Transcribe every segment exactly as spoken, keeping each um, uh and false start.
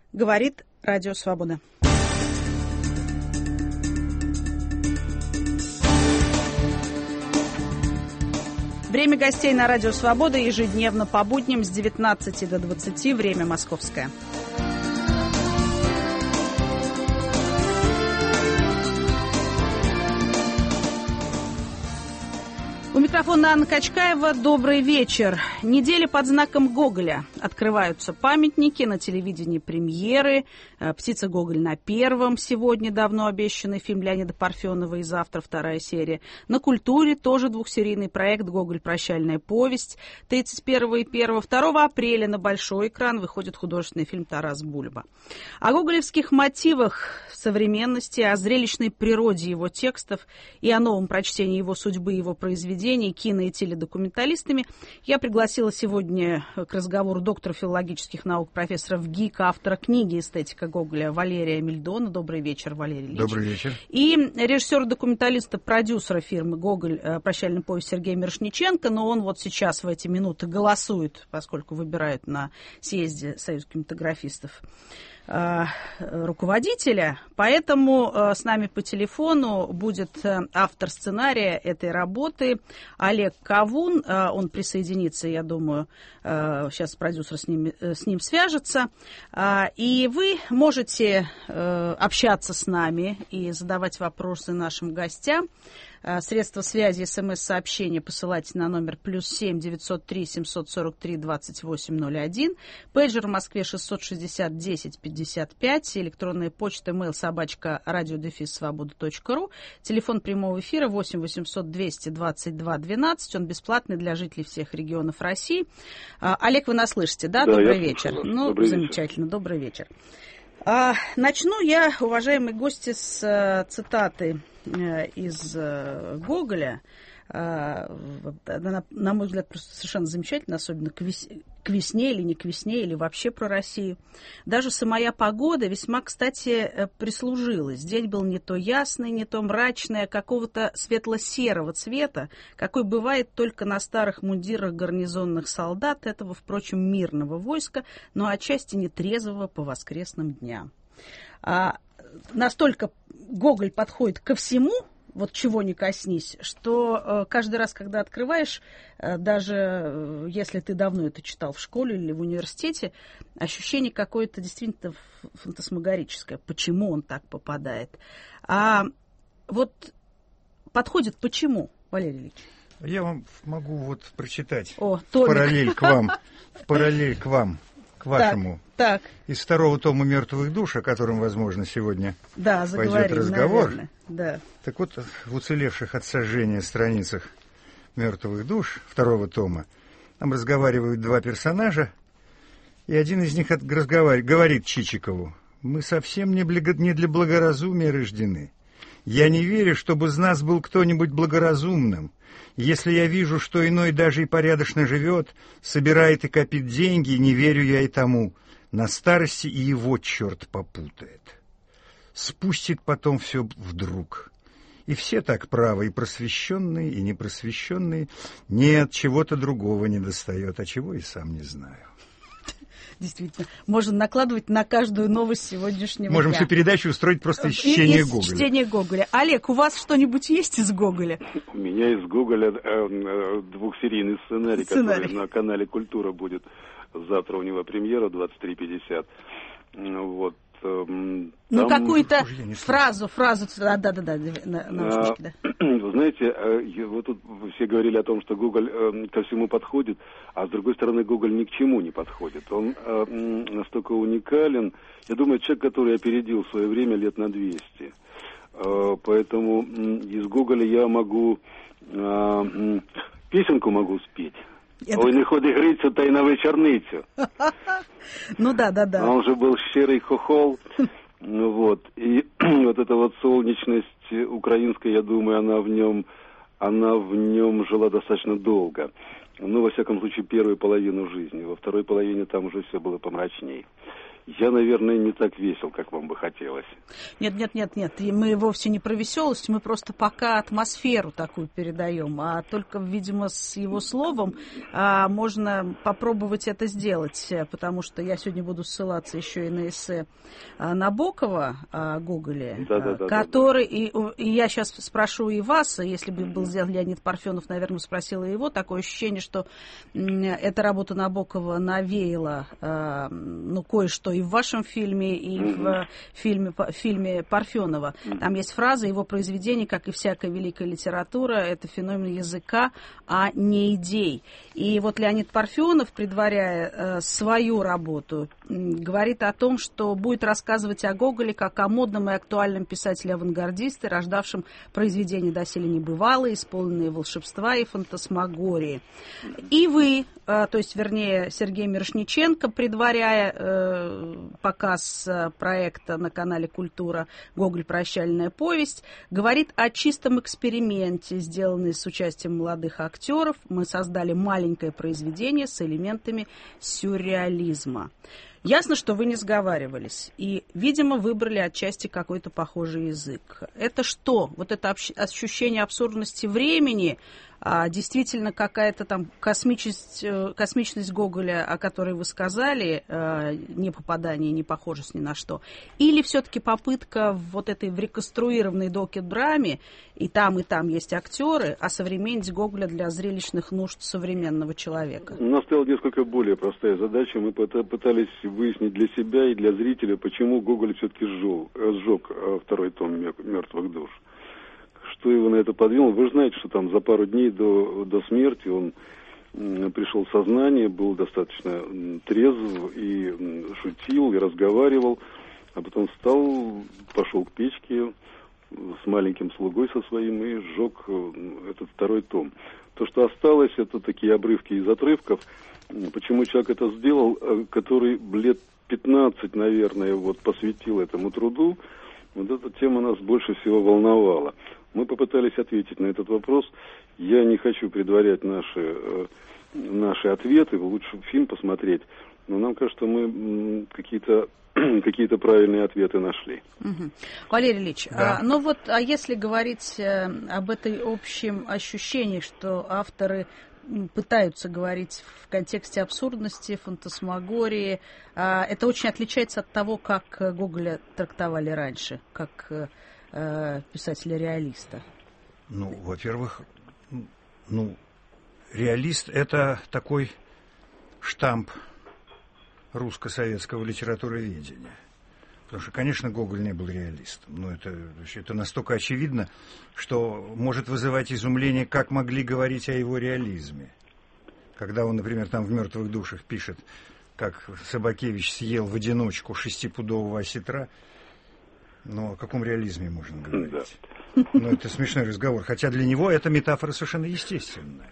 Говорит Радио Свобода. Время гостей на Радио Свобода ежедневно по будням с девятнадцати до двадцати, время московское. У микрофона Анна Качкаева. Добрый вечер. Неделя под знаком Гоголя. Открываются памятники, на телевидении премьеры. «Птица Гоголь» на первом. Сегодня давно обещанный фильм Леонида Парфенова и завтра вторая серия. На Культуре тоже двухсерийный проект «Гоголь. Прощальная повесть». тридцать первого и первого второго апреля на большой экран выходит художественный фильм «Тарас Бульба». О гоголевских мотивах современности, о зрелищной природе его текстов и о новом прочтении его судьбы и его произведений кино- и теледокументалистами я пригласила сегодня к разговору доктора филологических наук, профессора ВГИК, автора книги «Эстетика Гоголя» Валерия Мельдона. Добрый вечер, Валерий Ильич. Добрый вечер. И режиссера-документалиста, продюсера фирмы «Гоголь. Прощальная повесть» Сергей Мирошниченко, но он вот сейчас в эти минуты голосует, поскольку выбирают на съезде Союза кинематографистов руководителя, поэтому с нами по телефону будет автор сценария этой работы Олег Кавун. Он присоединится, я думаю, сейчас продюсер с ним, с ним свяжется. И вы можете общаться с нами и задавать вопросы нашим гостям. Средства связи, смс-сообщения посылайте на номер плюс семь девятьсот три семьсот сорок три двадцать восемь ноль один. Пейджер в Москве шестьсот шестьдесят десять пятьдесят пять. Электронная почта mail собачка радиодефис свобода точка ру. Телефон прямого эфира восемь восемьсот двести двадцать два двенадцать. Он бесплатный для жителей всех регионов России. Олег, вы нас слышите, да? Да, добрый я вечер. слышу. Ну, добрый замечательно, вечер. добрый вечер. А, начну я, уважаемые гости, с а, цитаты а, из а, Гоголя. А, на, на мой взгляд, просто совершенно замечательно, особенно к, вес, к весне или не к весне, или вообще про Россию. Даже самая погода весьма, кстати, прислужилась. День был не то ясный, не то мрачный, а какого-то светло-серого цвета, какой бывает только на старых мундирах гарнизонных солдат, этого, впрочем, мирного войска, но отчасти нетрезвого по воскресным дням. А настолько Гоголь подходит ко всему, вот чего не коснись, что э, каждый раз, когда открываешь, э, даже э, если ты давно это читал в школе или в университете, ощущение какое-то действительно фантасмагорическое, почему он так попадает. А вот подходит почему, Валерий Ильич? Я вам могу вот прочитать О, в параллель к вам, в параллель к вам, к вашему. Так, так. Из второго тома «Мертвых душ», о котором, возможно, сегодня да, пойдет разговор. Наверное, да. Так вот, в уцелевших от сожжения страницах «Мертвых душ» второго тома там разговаривают два персонажа, и один из них разговаривает, говорит Чичикову: «Мы совсем не, благо, не для благоразумия рождены. Я не верю, чтобы из нас был кто-нибудь благоразумным. Если я вижу, что иной даже и порядочно живет, собирает и копит деньги, не верю я и тому. На старости и его черт попутает. Спустит потом все вдруг. И все так правы, и просвещенные, и непросвещенные. Нет, чего-то другого не достает, а чего и сам не знаю». Действительно, можно накладывать на каждую новость сегодняшнего Можем дня. всю передачу устроить просто из чтения из Гоголя. чтения Гоголя. Олег, у вас что-нибудь есть из Гоголя? У меня из Гоголя э, двухсерийный сценарий, сценарий, который на канале «Культура» будет. Завтра у него премьера двадцать три пятьдесят. Вот. Ну, там... какую-то фразу, фразу, да-да-да, на, наушнички, да. Вы знаете, вот тут все говорили о том, что Гоголь ко всему подходит, а с другой стороны, Гоголь ни к чему не подходит. Он настолько уникален. Я думаю, человек, который опередил свое время лет на двести. Поэтому из Гоголя я могу... песенку могу спеть. Ой, не ходи грицю, та й на вечорницю. Ну да, да, да. Он же был щирый хохол. Вот. И вот эта вот солнечность украинская, я думаю, она в нем, она в нем жила достаточно долго. Ну, во всяком случае, первую половину жизни. Во второй половине там уже все было помрачней. я, наверное, не так весел, как вам бы хотелось. Нет, нет, нет, нет, и мы вовсе не про веселость, мы просто пока атмосферу такую передаем, а только, видимо, с его словом а, можно попробовать это сделать, потому что я сегодня буду ссылаться еще и на эссе а, Набокова о Гоголе, да, да, да, который, да, да. И, и я сейчас спрошу и вас, если бы был сделан Леонид Парфенов, наверное, спросила его, такое ощущение, что м, эта работа Набокова навеяла а, ну, кое-что и в вашем фильме, и mm-hmm. в фильме, в фильме Парфенова. Mm-hmm. Там есть фраза, его произведение, как и всякая великая литература, это феномен языка, а не идей. И вот Леонид Парфенов, предваряя э, свою работу, э, говорит о том, что будет рассказывать о Гоголе как о модном и актуальном писателе-авангардисте, рождавшем произведения доселе небывалые, исполненные волшебства и фантасмагории. И вы, э, то есть, вернее, Сергей Мирошниченко, предваряя э, показ э, проекта на канале «Культура» «Гоголь. Прощальная повесть», говорит о чистом эксперименте, сделанном с участием молодых актеров. Мы создали маленькое произведение с элементами сюрреализма. Ясно, что вы не сговаривались и, видимо, выбрали отчасти какой-то похожий язык. Это что? Вот это ощущение абсурдности времени, а действительно какая-то там космичность, космичность Гоголя, о которой вы сказали, не попадание, не похожесть ни на что, или все-таки попытка вот этой в реконструированной доке-драме, и там, и там есть актеры, осовременить Гоголя для зрелищных нужд современного человека? У нас стояла несколько более простая задача. Мы пытались выяснить для себя и для зрителя, почему Гоголь все-таки сжег, сжег второй том «Мертвых душ». Что его на это подвинуло? Вы же знаете, что там за пару дней до, до смерти он пришел в сознание, был достаточно трезв и шутил, и разговаривал, а потом встал, пошел к печке с маленьким слугой со своим и сжег этот второй том. То, что осталось, это такие обрывки из отрывков. Почему человек это сделал, который лет пятнадцать, наверное, вот посвятил этому труду, вот эта тема нас больше всего волновала. Мы попытались ответить на этот вопрос. Я не хочу предварять наши, э, наши ответы, лучше фильм посмотреть. Но нам кажется, мы какие-то, какие-то правильные ответы нашли. Угу. Валерий Ильич, да. а, ну вот, а если говорить э, об этой общем ощущении, что авторы пытаются говорить в контексте абсурдности, фантасмагории, а, это очень отличается от того, как Гоголя трактовали раньше, как писателя-реалиста? Ну, во-первых, ну, реалист — это такой штамп русско-советского литературоведения. Потому что, конечно, Гоголь не был реалистом. Но это, это настолько очевидно, что может вызывать изумление, как могли говорить о его реализме. Когда он, например, там в «Мертвых душах» пишет, как Собакевич съел в одиночку шестипудового осетра. Но о каком реализме можно говорить? Да. Ну, это смешной разговор. Хотя для него эта метафора совершенно естественная.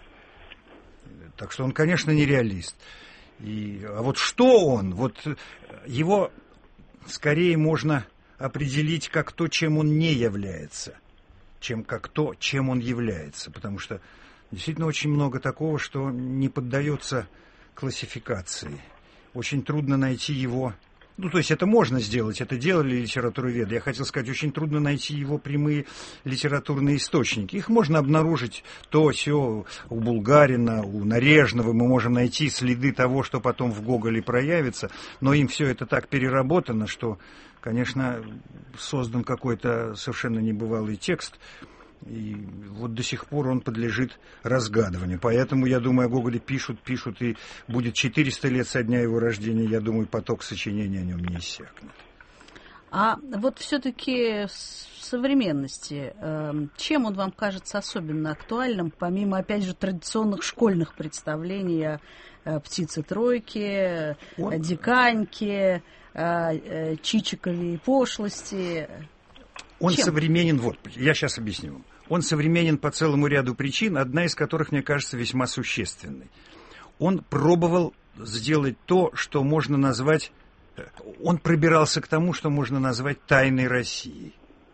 Так что он, конечно, не реалист. И, а вот что он? Вот его скорее можно определить как то, чем он не является, чем как то, чем он является. Потому что действительно очень много такого, что не поддается классификации. Очень трудно найти его... Ну, то есть это можно сделать, это делали литературоведы. Я хотел сказать, очень трудно найти его прямые литературные источники. Их можно обнаружить то, сё, у Булгарина, у Нарежного. Мы можем найти следы того, что потом в Гоголе проявится. Но им все это так переработано, что, конечно, создан какой-то совершенно небывалый текст. И вот до сих пор он подлежит разгадыванию. Поэтому, я думаю, о Гоголе пишут, пишут, и будет четыреста лет со дня его рождения, я думаю, поток сочинений о нем не иссякнет. А вот все-таки в современности, чем он вам кажется особенно актуальным, помимо, опять же, традиционных школьных представлений о птице-тройке, он... о Диканьке, о Чичикове и пошлости? Он Чем? современен, вот, я сейчас объясню вам. Он современен по целому ряду причин, одна из которых, мне кажется, весьма существенной. Он пробовал сделать то, что можно назвать... Он пробирался к тому, что можно назвать тайной России.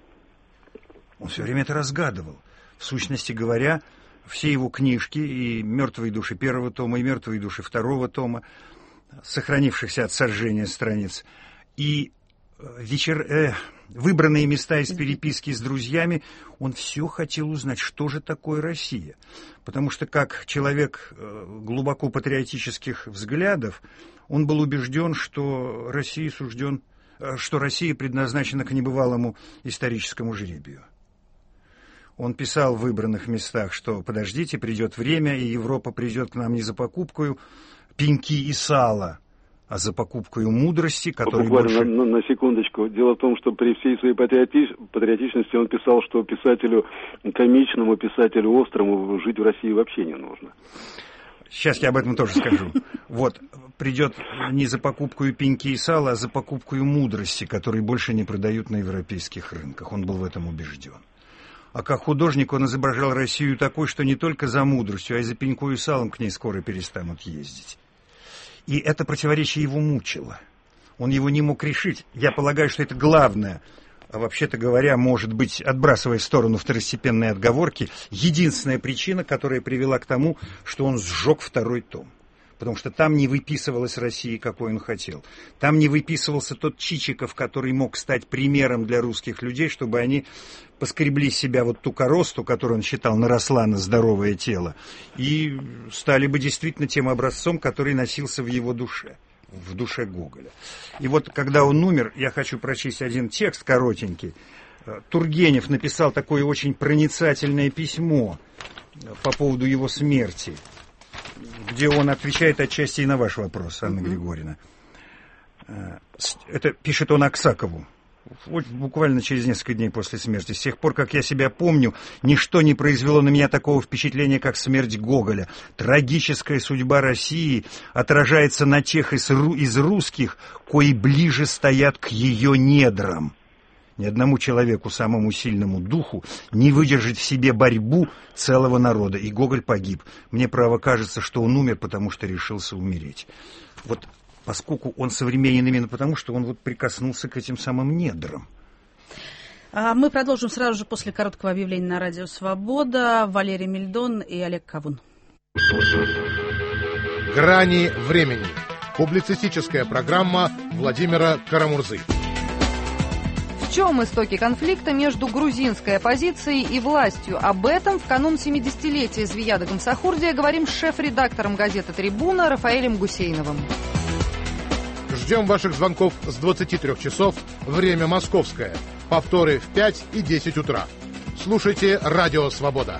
Он все время это разгадывал. В сущности говоря, все его книжки, и «Мертвые души» первого тома, и «Мертвые души» второго тома, сохранившихся от сожжения страниц, И вечер, э, выбранные места из переписки с друзьями, он все хотел узнать, что же такое Россия. Потому что как человек глубоко патриотических взглядов, он был убежден, что Россия сужден, что Россия предназначена к небывалому историческому жребию. Он писал в выбранных местах, что подождите, придет время, и Европа придет к нам не за покупкой пеньки и сала, а за покупкой мудрости, которая Буквально больше... на, на секундочку. Дело в том, что при всей своей патриотич... патриотичности он писал, что писателю комичному, писателю острому жить в России вообще не нужно. Сейчас я об этом тоже скажу. Вот, придет не за покупкой пеньки и сала, а за покупкой мудрости, которые больше не продают на европейских рынках. Он был в этом убежден. А как художник он изображал Россию такой, что не только за мудростью, а и за пенькой и салом к ней скоро перестанут ездить. И это противоречие его мучило. Он его не мог решить. Я полагаю, что это главное. А вообще-то говоря, может быть, отбрасывая в сторону второстепенные отговорки, единственная причина, которая привела к тому, что он сжег второй том. Потому что там не выписывалась Россия, какой он хотел. Там не выписывался тот Чичиков, который мог стать примером для русских людей, чтобы они поскребли себя вот ту коросту, которую он считал наросла на здоровое тело, и стали бы действительно тем образцом, который носился в его душе, в душе Гоголя. И вот когда он умер, я хочу прочесть один текст коротенький. Тургенев написал такое очень проницательное письмо по поводу его смерти, где он отвечает отчасти и на ваш вопрос, Анна mm-hmm. Григорьевна. Это пишет он Аксакову, вот буквально через несколько дней после смерти. С тех пор, как я себя помню, ничто не произвело на меня такого впечатления, как смерть Гоголя. Трагическая судьба России отражается на тех из, из русских, кои ближе стоят к ее недрам. Ни одному человеку, самому сильному духу, не выдержать в себе борьбу целого народа. И Гоголь погиб. Мне, право, кажется, что он умер, потому что решился умереть. Вот поскольку он современен именно потому, что он вот прикоснулся к этим самым недрам. Мы продолжим сразу же после короткого объявления на Радио Свобода. Валерий Мельдон и Олег Кавун. «Грани времени». Публицистическая программа Владимира Карамурзы. В чем истоки конфликта между грузинской оппозицией и властью? Об этом в канун семидесятилетия Звияда Гамсахурдия говорим с шеф-редактором газеты «Трибуна» Рафаэлем Гусейновым. Ждем ваших звонков с двадцати трёх часов, время московское. Повторы в пять и десять утра. Слушайте «Радио Свобода».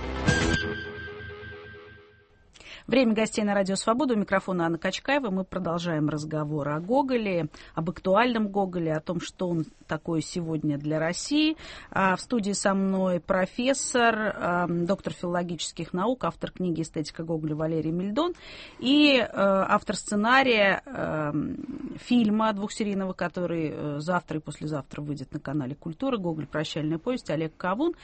Время гостей на Радио Свобода. У микрофона Анна Качкаева. Мы продолжаем разговор о Гоголе, об актуальном Гоголе, о том, что он такое сегодня для России. В студии со мной профессор, доктор филологических наук, автор книги «Эстетика Гоголя» Валерий Мельдон и автор сценария фильма двухсерийного, который завтра и послезавтра выйдет на канале «Культура», «Гоголь. Прощальная повесть», Олег Кавун.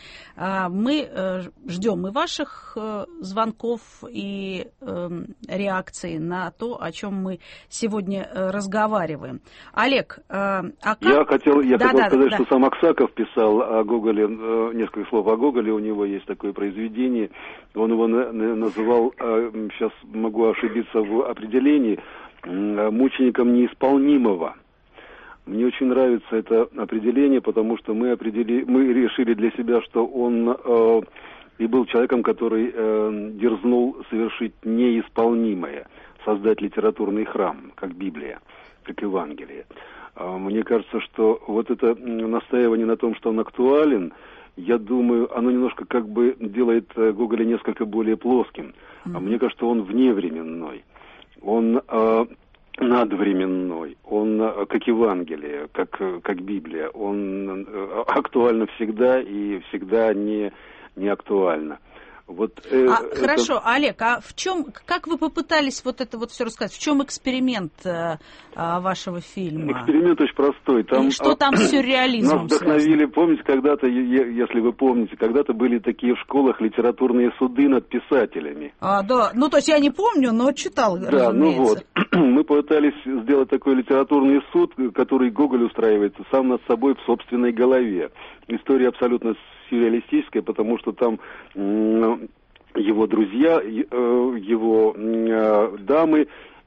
Мы ждем и ваших звонков, и реакции на то, о чем мы сегодня разговариваем. Олег, а как... Я хотел, я да, хотел да, сказать, да. что сам Аксаков писал о Гоголе, несколько слов о Гоголе, у него есть такое произведение, он его называл, сейчас могу ошибиться в определении, мучеником неисполнимого. Мне очень нравится это определение, потому что мы, определи... мы решили для себя, что он... и был человеком, который э, дерзнул совершить неисполнимое, создать литературный храм, как Библия, как Евангелие. Э, мне кажется, что вот это настаивание на том, что он актуален, я думаю, оно немножко как бы делает Гоголя несколько более плоским. Mm-hmm. А мне кажется, он вневременной, он э, надвременной, он э, как Евангелие, как, как Библия, он э, актуален всегда и всегда не... не актуально. Вот, э, а, это... Хорошо, Олег, а в чем, как вы попытались вот это вот все рассказать? В чем эксперимент э, вашего фильма? Эксперимент очень простой. Там, и что там с сюрреализмом нас вдохновили, связано? помните, когда-то, если вы помните, когда-то были такие в школах литературные суды над писателями. А, да, ну то есть я не помню, но читал, да, разумеется. Ну вот, мы пытались сделать такой литературный суд, который Гоголь устраивает сам над собой в собственной голове. История абсолютно сюрреалистическая, потому что там его друзья, его дамы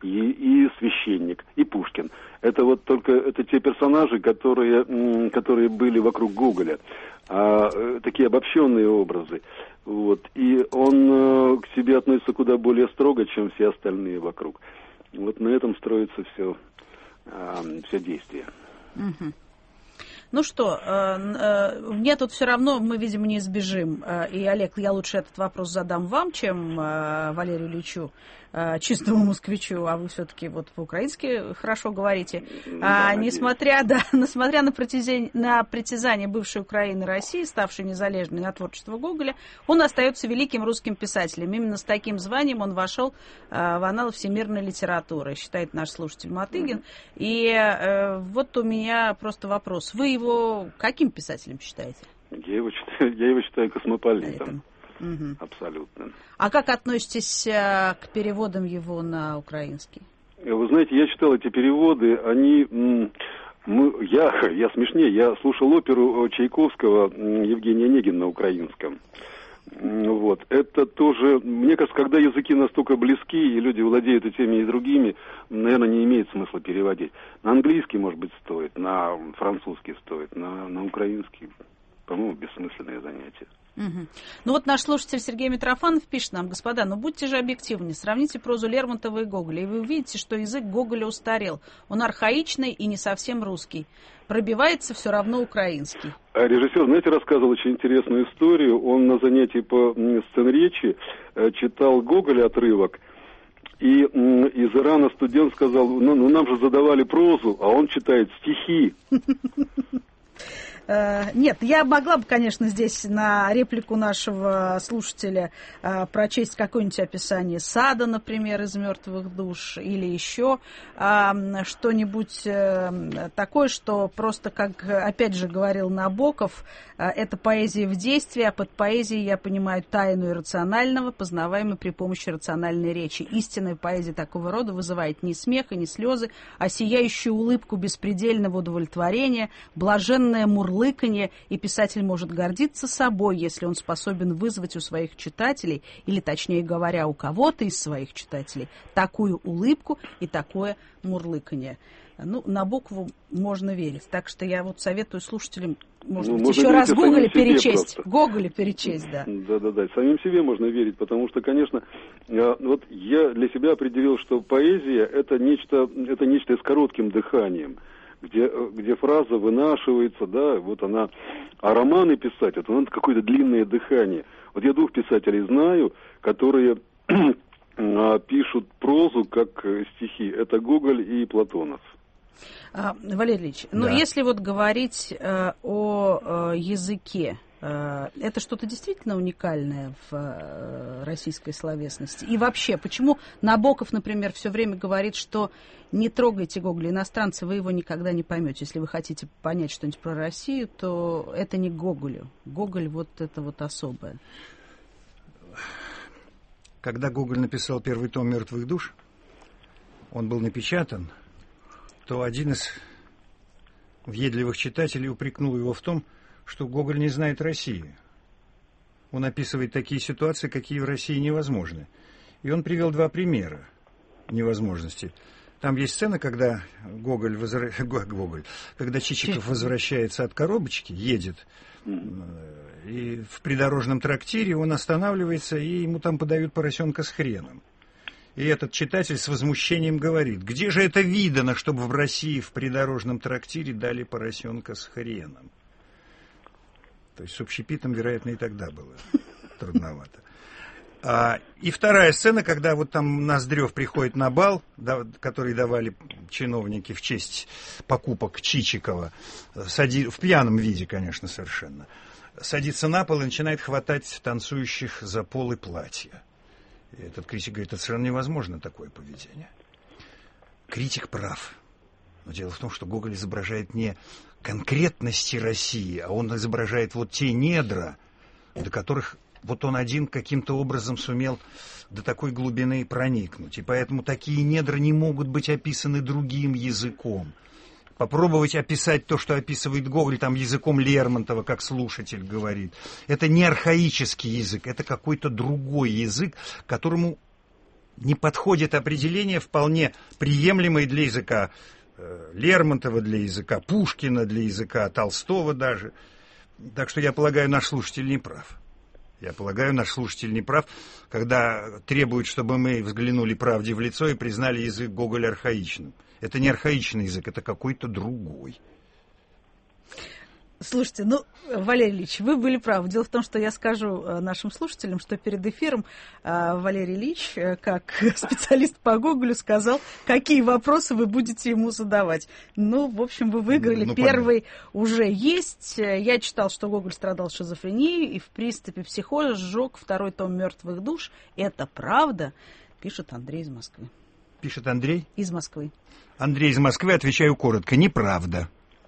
и, и священник, и Пушкин. Это вот только это те персонажи, которые, которые были вокруг Гоголя, а, такие обобщенные образы. Вот. И он к себе относится куда более строго, чем все остальные вокруг. Вот на этом строится все, все действие. Угу. Ну что, мне тут все равно, мы, видимо, не избежим. И, Олег, я лучше этот вопрос задам вам, чем Валерию Ильичу, чистому москвичу, а вы все-таки вот по-украински хорошо говорите. Да, а, несмотря, да, несмотря на, притязание, на притязание бывшей Украины и России, ставшей незалежной на творчество Гоголя, он остается великим русским писателем. Именно с таким званием он вошел а, в анналы всемирной литературы, считает наш слушатель Матыгин. Mm-hmm. И а, вот у меня просто вопрос. Вы его каким писателем считаете? Я его считаю, я его считаю космополитом. Угу. Абсолютно. А как относитесь а, к переводам его на украинский? Вы знаете, я читал эти переводы, они... Мы, я, я смешнее, я слушал оперу Чайковского «Евгений Онегин» на украинском. Вот. Это тоже... Мне кажется, когда языки настолько близки, и люди владеют и теми, и другими, наверное, не имеет смысла переводить. На английский, может быть, стоит, на французский стоит, на, на украинский, по-моему, бессмысленное занятие. Угу. Ну вот наш слушатель Сергей Митрофанов пишет нам: господа, ну будьте же объективны, сравните прозу Лермонтова и Гоголя, и вы увидите, что язык Гоголя устарел. Он архаичный и не совсем русский. Пробивается все равно украинский. А режиссер, знаете, рассказывал очень интересную историю. Он на занятии по сценречи читал Гоголя отрывок, и из Ирана студент сказал: ну, ну нам же задавали прозу, а он читает стихи. Нет, я могла бы, конечно, здесь на реплику нашего слушателя прочесть какое-нибудь описание сада, например, из «Мертвых душ», или еще что-нибудь такое, что просто, как, опять же, говорил Набоков, это поэзия в действии, а под поэзией я понимаю тайну иррационального, познаваемой при помощи рациональной речи. Истинная поэзия такого рода вызывает не смех и не слезы, а сияющую улыбку беспредельного удовлетворения, блаженное мурлыканье, и писатель может гордиться собой, если он способен вызвать у своих читателей, или, точнее говоря, у кого-то из своих читателей, такую улыбку и такое мурлыканье. Ну, Набокову можно верить. Так что я вот советую слушателям, может ну, быть, еще раз Гоголя перечесть. Гоголя перечесть, да. Да-да-да, самим себе можно верить, потому что, конечно, вот я для себя определил, что поэзия это нечто, это нечто с коротким дыханием. Где, где фраза вынашивается, да, вот она, а романы писать, это надо какое-то длинное дыхание. Вот я двух писателей знаю, которые пишут прозу как стихи, это Гоголь и Платонов. А, Валерий Ильич, да. Ну если вот говорить э, о э, языке, э, это что-то действительно уникальное в э, российской словесности? И вообще, почему Набоков, например, все время говорит, что не трогайте Гоголя, иностранцы, вы его никогда не поймете. Если вы хотите понять что-нибудь про Россию, то это не Гоголю. Гоголь вот это вот особое. Когда Гоголь написал первый том «Мертвых душ», он был напечатан, то один из въедливых читателей упрекнул его в том, что Гоголь не знает России. Он описывает такие ситуации, какие в России невозможны. И он привел два примера невозможности. Там есть сцена, когда Гоголь, возра... Гоголь, когда Чичиков возвращается от коробочки, едет, и в придорожном трактире он останавливается, и ему там подают поросенка с хреном. И этот читатель с возмущением говорит: где же это видано, чтобы в России в придорожном трактире дали поросенка с хреном? То есть с общепитом, вероятно, и тогда было трудновато. А, и вторая сцена, когда вот там Ноздрев приходит на бал, да, который давали чиновники в честь покупок Чичикова, сади, в пьяном виде, конечно, совершенно, садится на пол и начинает хватать танцующих за полы платья. И этот критик говорит: это совершенно невозможно, такое поведение. Критик прав. Но дело в том, что Гоголь изображает не конкретности России, а он изображает вот те недра, до которых вот он один каким-то образом сумел до такой глубины проникнуть. И поэтому такие недра не могут быть описаны другим языком. Попробовать описать то, что описывает Гоголь, там, языком Лермонтова, как слушатель говорит. Это не архаический язык, это какой-то другой язык, которому не подходит определение, вполне приемлемое для языка Лермонтова, для языка Пушкина, для языка Толстого даже. Так что я полагаю, наш слушатель не прав. Я полагаю, наш слушатель не прав, когда требует, чтобы мы взглянули правде в лицо и признали язык Гоголя архаичным. Это не архаичный язык, это какой-то другой. Слушайте, ну, Валерий Ильич, вы были правы. Дело в том, что я скажу нашим слушателям, что перед эфиром Валерий Ильич, как специалист по Гоголю, сказал, какие вопросы вы будете ему задавать. Ну, в общем, вы выиграли. Ну, Первый понятно. Уже есть. Я читал, что Гоголь страдал шизофренией и в приступе психоза сжег второй том «Мертвых душ». Это правда, пишет Андрей из Москвы. Пишет Андрей? Из Москвы. Андрей из Москвы, отвечаю коротко, неправда.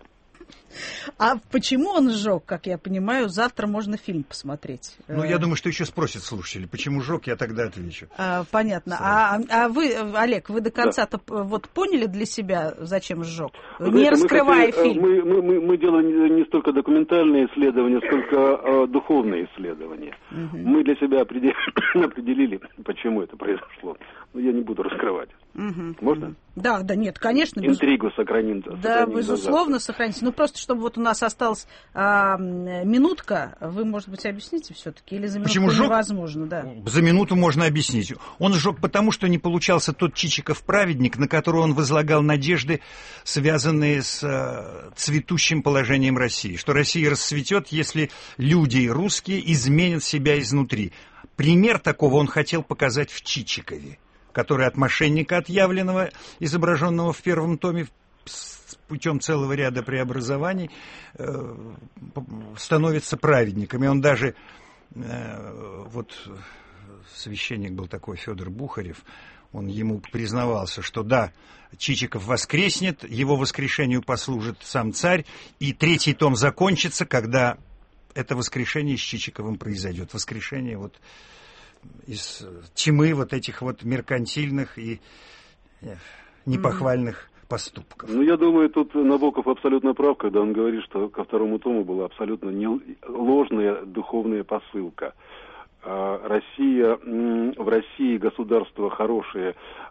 А почему он сжег, как я понимаю, завтра можно фильм посмотреть? Ну, я думаю, что еще спросят слушатели, почему сжег, я тогда отвечу. А, понятно. А, а вы, Олег, вы до конца-то да. вот поняли для себя, зачем сжег? Вы не знаете, раскрывая мы, кстати, фильм. Мы, мы, мы, мы делаем не столько документальные исследования, сколько э, духовные исследования. Угу. Мы для себя определили, определили, почему это произошло. Но я не буду раскрывать. Угу. Можно? Да, да, нет, конечно. Интригу сохраним. Да, сохраним безусловно, сохраните. Ну, просто, чтобы вот у нас осталась а, минутка, вы, может быть, объясните все-таки? Или за минутку Почему невозможно? Да. За минуту можно объяснить. Он сжег потому, что не получался тот Чичиков-праведник, на которого он возлагал надежды, связанные с а, цветущим положением России. Что Россия расцветет, если люди русские изменят себя изнутри. Пример такого он хотел показать в Чичикове, который от мошенника отъявленного, изображенного в первом томе, путем целого ряда преобразований, э, становится праведником. И он даже, э, вот священник был такой, Федор Бухарев, он ему признавался, что да, Чичиков воскреснет, его воскрешению послужит сам царь, и третий том закончится, когда это воскрешение с Чичиковым произойдет. Воскрешение вот из тьмы вот этих вот меркантильных и непохвальных mm-hmm. поступков. Ну, я думаю, тут Набоков абсолютно прав, когда он говорит, что ко второму тому была абсолютно не ложная духовная посылка. Россия, в России государство хорошее,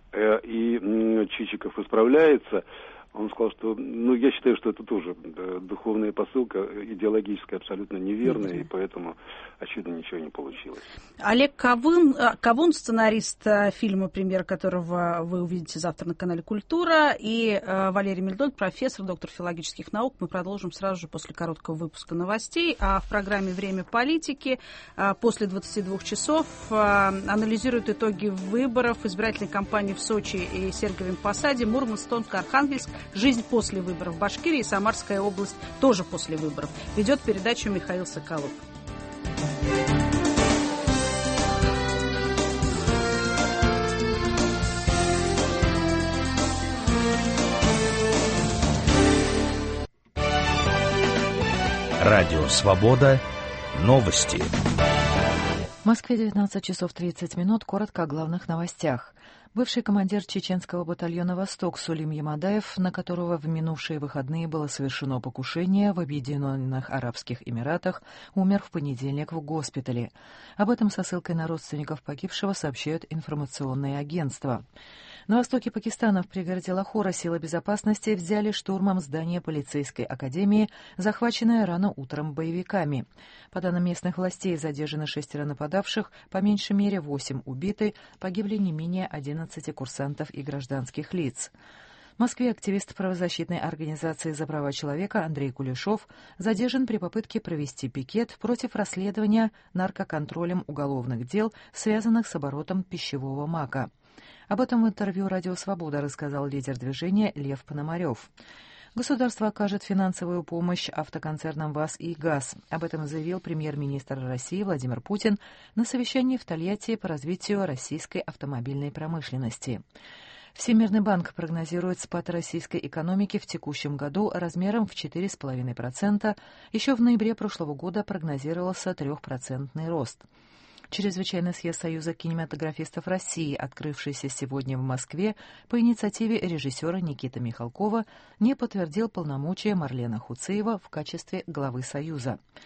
и Чичиков исправляется. Он сказал, что, ну, я считаю, что это тоже духовная посылка, идеологическая, абсолютно неверная, mm-hmm. и поэтому, очевидно, ничего не получилось. Олег Кавун, Кавун, сценарист фильма, премьера которого вы увидите завтра на канале «Культура», и Валерий Мельдон, профессор, доктор филологических наук. Мы продолжим сразу же после короткого выпуска новостей. А в программе «Время политики» после двадцати двух часов анализируют итоги выборов избирательной кампании в Сочи и Сергиевом Посаде, Мурманск, Томск, Архангельск. Жизнь после выборов в Башкирии и Самарская область тоже после выборов. Ведет передачу Михаил Соколов. Радио «Свобода». Новости. В Москве девятнадцать часов тридцать минут. Коротко о главных новостях. Бывший командир чеченского батальона «Восток» Сулим Ямадаев, на которого в минувшие выходные было совершено покушение в Объединенных Арабских Эмиратах, умер в понедельник в госпитале. Об этом со ссылкой на родственников погибшего сообщают информационные агентства. На востоке Пакистана в пригороде Лахора силы безопасности взяли штурмом здание полицейской академии, захваченное рано утром боевиками. По данным местных властей, задержаны шестеро нападавших, по меньшей мере восемь убиты, погибли не менее одиннадцати курсантов и гражданских лиц. В Москве активист правозащитной организации «За права человека» Андрей Кулешов задержан при попытке провести пикет против расследования наркоконтролем уголовных дел, связанных с оборотом пищевого мака. Об этом в интервью «Радио Свобода» рассказал лидер движения Лев Пономарев. Государство окажет финансовую помощь автоконцернам ВАЗ и ГАЗ. Об этом заявил премьер-министр России Владимир Путин на совещании в Тольятти по развитию российской автомобильной промышленности. Всемирный банк прогнозирует спад российской экономики в текущем году размером в четыре целых пять десятых процента. Еще в ноябре прошлого года прогнозировался трехпроцентный рост. Чрезвычайный съезд Союза кинематографистов России, открывшийся сегодня в Москве по инициативе режиссера Никиты Михалкова, не подтвердил полномочия Марлена Хуцеева в качестве главы Союза.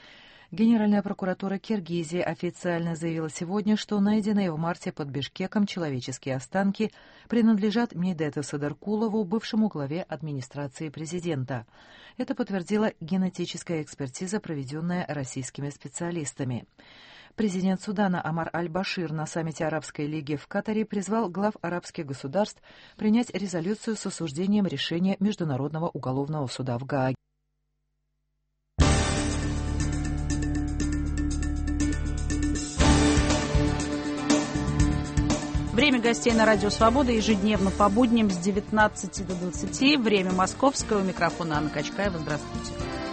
Генеральная прокуратура Киргизии официально заявила сегодня, что найденные в марте под Бишкеком человеческие останки принадлежат Медету Садыркулову, бывшему главе администрации президента. Это подтвердила генетическая экспертиза, проведенная российскими специалистами. Президент Судана Омар Аль-Башир на саммите Арабской лиги в Катаре призвал глав арабских государств принять резолюцию с осуждением решения Международного уголовного суда в Гааге. Время гостей на Радио Свобода ежедневно по будням с девятнадцати до двадцати. Время московское. У микрофона Анна Качкаева. Здравствуйте.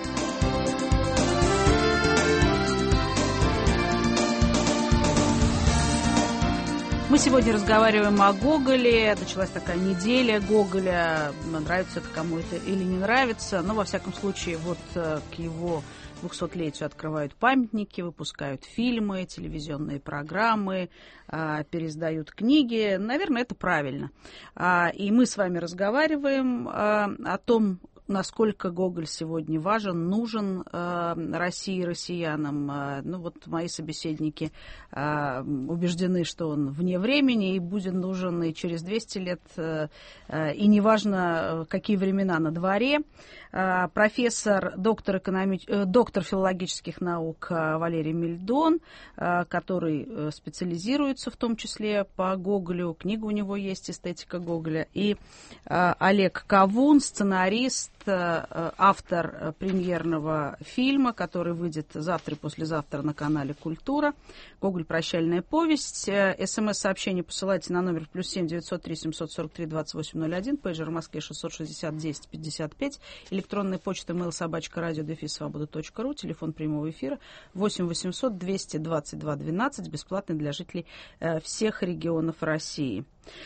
Мы сегодня разговариваем о Гоголе. Началась такая неделя Гоголя. Нравится это кому-то или не нравится. Но, во всяком случае, вот к его двухсотлетию открывают памятники, выпускают фильмы, телевизионные программы, переиздают книги. Наверное, это правильно. И мы с вами разговариваем о том, насколько Гоголь сегодня важен, нужен э, России и россиянам. Э, ну вот мои собеседники э, убеждены, что он вне времени и будет нужен и через двести лет, э, э, и неважно, какие времена на дворе. Э, профессор, доктор, экономи... э, доктор филологических наук э, Валерий Мельдон, э, который э, специализируется в том числе по Гоголю. Книга у него есть «Эстетика Гоголя». И э, Олег Кавун, сценарист, автор премьерного фильма, который выйдет завтра и послезавтра на канале «Культура». «Гоголь. Прощальная повесть». СМС-сообщение посылайте на номер плюс семь девятьсот три семьсот сорок три двадцать восемь ноль один, пейджер в Москве шестьсот шестьдесят десять пятьдесят пять, электронная почта mail собачка радио дефис свобода точка ру, телефон прямого эфира восемь восемьсот двести двадцать два двенадцать, бесплатный для жителей всех регионов России.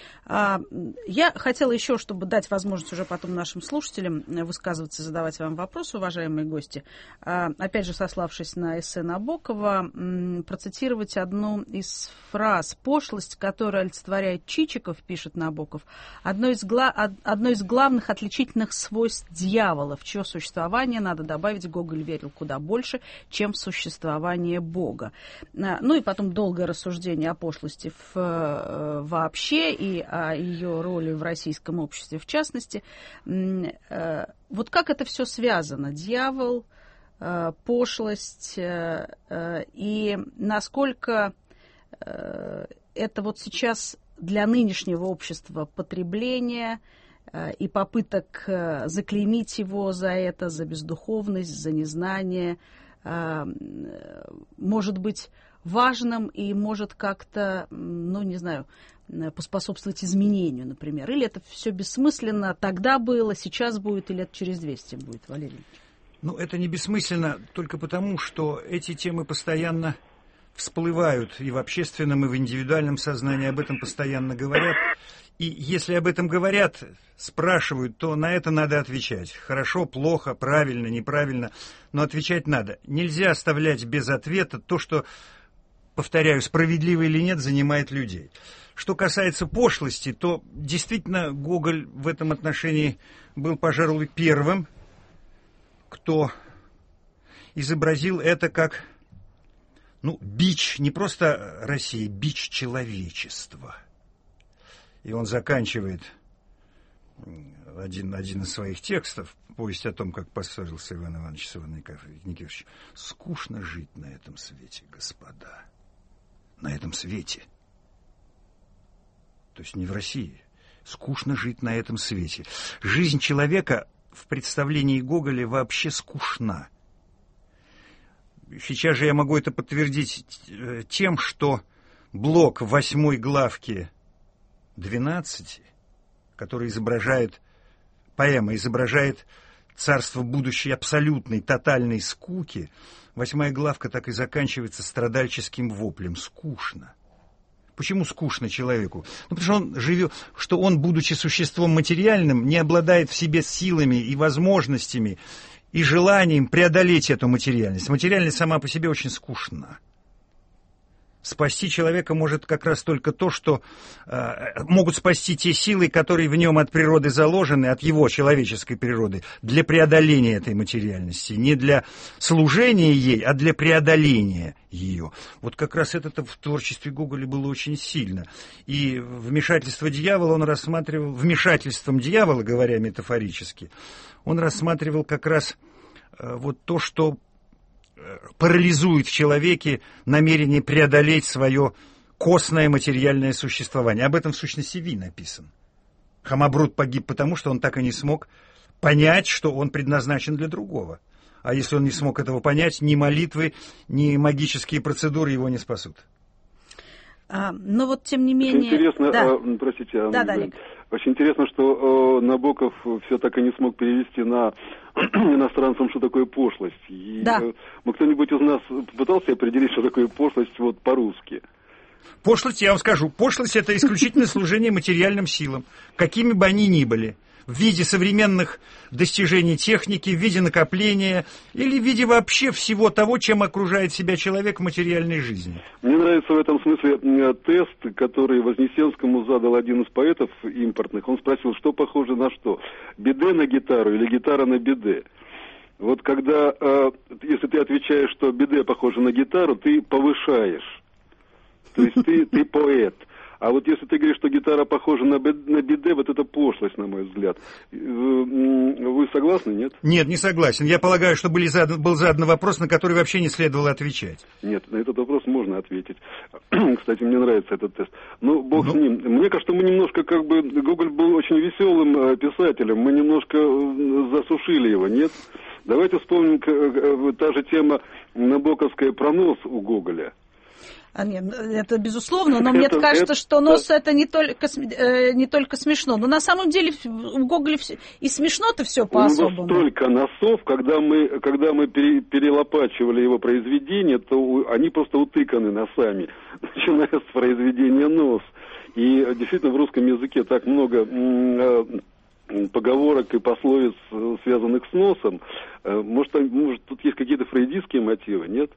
Я хотела еще, чтобы дать возможность уже потом нашим слушателям высказываться и задавать вам вопросы, уважаемые гости, опять же, сославшись на эссе Набокова, процитировать одну из фраз. «Пошлость, которая олицетворяет Чичиков, — пишет Набоков, — одно из, гла... одно из главных отличительных свойств дьявола, в чье существование, надо добавить, Гоголь верил куда больше, чем в существование Бога». Ну и потом долгое рассуждение о пошлости в... вообще и о ее роли в российском обществе в частности. Вот как это все связано? Дьявол, пошлость, и насколько это вот сейчас для нынешнего общества потребления и попыток заклеймить его за это, за бездуховность, за незнание, может быть важным и может как-то, ну, не знаю, поспособствовать изменению, например. Или это все бессмысленно, тогда было, сейчас будет, и лет через двести будет, Валерий Ильич? Ну, это не бессмысленно только потому, что эти темы постоянно всплывают и в общественном, и в индивидуальном сознании, об этом постоянно говорят. И если об этом говорят, спрашивают, то на это надо отвечать. Хорошо, плохо, правильно, неправильно, но отвечать надо. Нельзя оставлять без ответа то, что, повторяю, справедливо или нет, занимает людей. Что касается пошлости, то действительно Гоголь в этом отношении был, пожалуй, первым, кто изобразил это как, ну, бич не просто России, бич человечества. И он заканчивает один, один из своих текстов, повесть о том, как поссорился Иван Иванович с Иваном Никифоровичем. «Скучно жить на этом свете, господа, на этом свете». То есть не в России. Скучно жить на этом свете. Жизнь человека в представлении Гоголя вообще скучна. Сейчас же я могу это подтвердить тем, что блок восьмой главки двенадцати, который изображает, поэма изображает царство будущей абсолютной, тотальной скуки, восьмая главка так и заканчивается страдальческим воплем. Скучно. Почему скучно человеку? Ну, потому что он живет, что он, будучи существом материальным, не обладает в себе силами и возможностями и желанием преодолеть эту материальность. Материальность сама по себе очень скучна. Спасти человека может как раз только то, что э, могут спасти те силы, которые в нем от природы заложены, от его человеческой природы, для преодоления этой материальности. Не для служения ей, а для преодоления ее. Вот как раз это в творчестве Гоголя было очень сильно. И вмешательство дьявола он рассматривал, вмешательством дьявола, говоря метафорически, он рассматривал как раз э, вот то, что парализует в человеке намерение преодолеть свое костное материальное существование. Об этом в сущности Ви написано. Хамабрут погиб потому, что он так и не смог понять, что он предназначен для другого. А если он не смог этого понять, ни молитвы, ни магические процедуры его не спасут. А, но вот тем не менее... Очень интересно, да. а, простите, а, да, да, Олег. Очень интересно, что э, Набоков все так и не смог перевести на иностранцам, что такое пошлость. И, да. э, мы кто-нибудь из нас пытался определить, что такое пошлость вот по-русски? Пошлость, я вам скажу, пошлость — это исключительное служение материальным силам, какими бы они ни были, в виде современных достижений техники, в виде накопления или в виде вообще всего того, чем окружает себя человек в материальной жизни. Мне нравится в этом смысле тест, который Вознесенскому задал один из поэтов импортных. Он спросил, что похоже на что? Биде на гитару или гитара на биде? Вот когда, если ты отвечаешь, что биде похоже на гитару, ты повышаешь. То есть ты, ты поэт. А вот если ты говоришь, что гитара похожа на биде, вот это пошлость, на мой взгляд. Вы согласны, нет? Нет, не согласен. Я полагаю, что были задан, был задан вопрос, на который вообще не следовало отвечать. Нет, на этот вопрос можно ответить. Кстати, мне нравится этот тест. Ну, бог ну... с ним. Мне кажется, мы немножко, как бы, Гоголь был очень веселым писателем. Мы немножко засушили его, нет? Давайте вспомним та же тема набоковская про нос у Гоголя. А нет, это безусловно, но мне это, кажется, это, что нос да. это не только, э, не только смешно. Но на самом деле у Гоголя все, и смешно-то все по-особому. У нас столько носов, когда мы, когда мы пере, перелопачивали его произведения, то у, они просто утыканы носами, начиная с произведения «Нос». И действительно в русском языке так много э, поговорок и пословиц, связанных с носом. Э, может, может, тут есть какие-то фрейдистские мотивы, нет?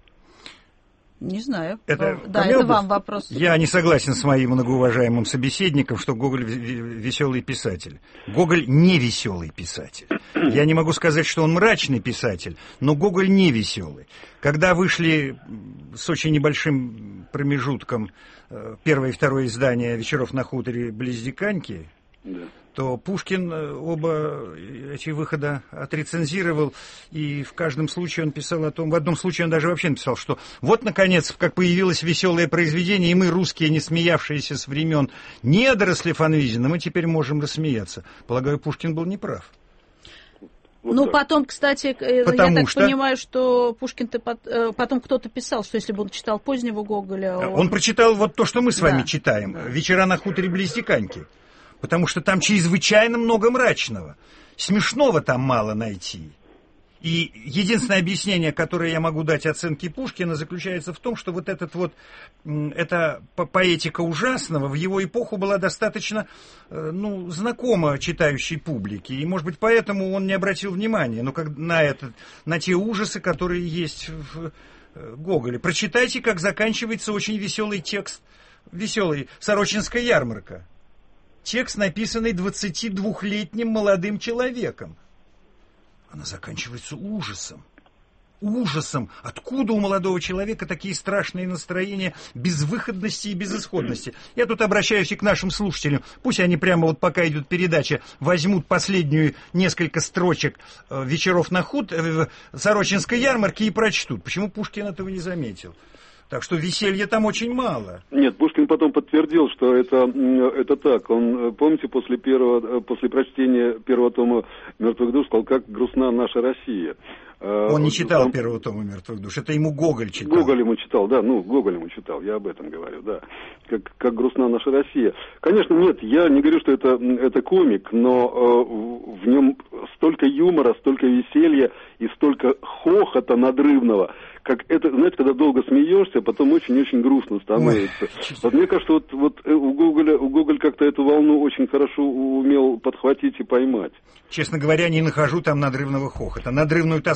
Не знаю. Это, да, это вам вопрос. Я не согласен с моим многоуважаемым собеседником, что Гоголь веселый писатель. Гоголь не веселый писатель. Я не могу сказать, что он мрачный писатель, но Гоголь не веселый. Когда вышли с очень небольшим промежутком первое и второе издание «Вечеров на хуторе близ Диканьки», да. то Пушкин оба эти выхода отрецензировал, и в каждом случае он писал о том, в одном случае он даже вообще написал, что вот, наконец, как появилось веселое произведение, и мы, русские, не смеявшиеся с времен недоросли Фанвизина, мы теперь можем рассмеяться. Полагаю, Пушкин был неправ. Вот ну, так. Потом, кстати, Потому я так что... понимаю, что Пушкин-то потом кто-то писал, что если бы он читал позднего Гоголя... Он, он прочитал вот то, что мы с вами да. читаем, «Вечера на хуторе близ Диканьки». Потому что там чрезвычайно много мрачного. Смешного там мало найти. И единственное объяснение, которое я могу дать оценке Пушкина, заключается в том, что вот этот вот, эта поэтика ужасного в его эпоху была достаточно, ну, знакома читающей публике. И, может быть, поэтому он не обратил внимания ну, как на, это, на те ужасы, которые есть в Гоголе. Прочитайте, как заканчивается очень веселый текст, веселый «Сорочинская ярмарка». Текст, написанный двадцатидвухлетним молодым человеком. Она заканчивается ужасом. Ужасом. Откуда у молодого человека такие страшные настроения безвыходности и безысходности? Я тут обращаюсь и к нашим слушателям. Пусть они прямо вот пока идет передача, возьмут последнюю несколько строчек «Вечеров на худ», «Сорочинской ярмарки» и прочтут. Почему Пушкин этого не заметил? Так что веселья там очень мало. Нет, Пушкин потом подтвердил, что это, это так. Он, помните, после, первого, после прочтения первого тома «Мертвых душ» сказал, как грустна наша Россия. Он не читал там... первого тома «Мертвых душ», это ему Гоголь читал. Гоголь ему читал, да, ну, Гоголь ему читал, я об этом говорю, да. Как, как грустна наша Россия. Конечно, нет, я не говорю, что это, это комик, но э, в нем столько юмора, столько веселья и столько хохота надрывного, как это, знаете, когда долго смеешься, потом очень-очень грустно становится. Ой. Вот мне кажется, вот, вот у Гоголя, у Гоголь как-то эту волну очень хорошо умел подхватить и поймать. Честно говоря, не нахожу там надрывного хохота. Надрывную тоску